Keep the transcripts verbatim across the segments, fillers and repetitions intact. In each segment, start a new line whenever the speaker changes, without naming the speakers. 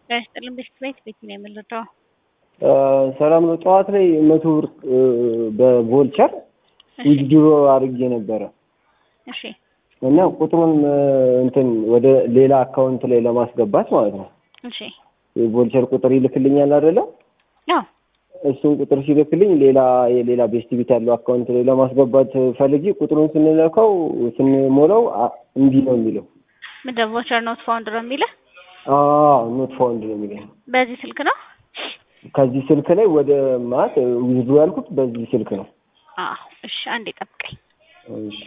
ያስጥልን ቤት ቤት ነው የምልጠው
ሰላም ነው። ጠዋት ላይ መቶ ብር በቮልቸር ዊዝድሮ አድርጌ ነበረ።
እሺ
እና ቁጥሩን እንትን ወደ ሌላ አካውንት ላይ ለማስገባት ማለት ነው።
እሺ
የቮልቸር ቁጥር ይልክልኛል አይደለ?
አዎ
እሱን ቁጥር ሲልክልኝ ሌላ የሌላ ቤስት ቢት ያለው አካውንት ላይ ለማስገባት ፈልጌ ቁጥሩን ስንለካው ስንሞላው እንዲህ ነው የሚለው።
ምንድነው ቮቸር ኖት ፋውንድ ነው የሚለው?
አዎ ኖት ፋውንድ ነው የሚለው።
በዚህ ስልክ ነው?
ከዚህ ስልክ ላይ ወደ ማለት ዊዝድሮ ያልኩት በዚህ ስልክ ነው።
አዎ እሺ አንዴ ጠብቀኝ።
እሺ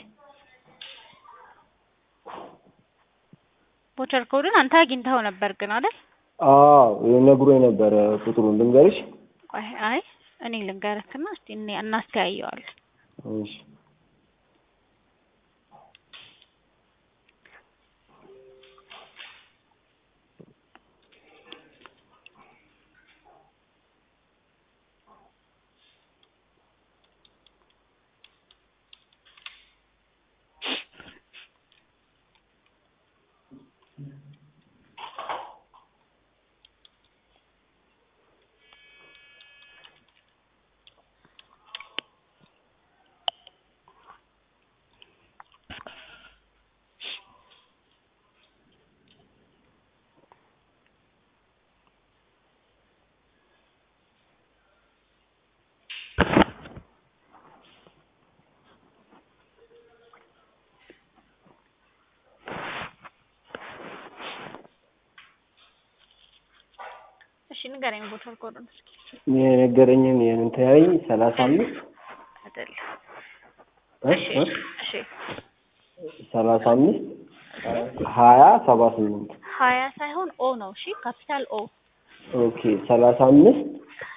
ቮቸር ኮዱን አንተ አግኝተኸው ነበር ግን አይደል?
አዎ ነግሮኝ ነበር። ቁጥሩን ልንገርሽ?
አይ አይ እኔ ልንገርክና እስቲ እኔ እናስተያየዋለን።
እሺ
እሺ ንገረኝ ቮቸር ኮዱን እስኪ።
የነገረኝን እንትን ያለኝ ሰላሳ አምስት
አይደል?
እሺ
እሺ
ሰላሳ አምስት ሀያ ሰባ ስምንት
ሀያ ሳይሆን ኦ ነው። እሺ ካፒታል ኦ።
ኦኬ ሰላሳ አምስት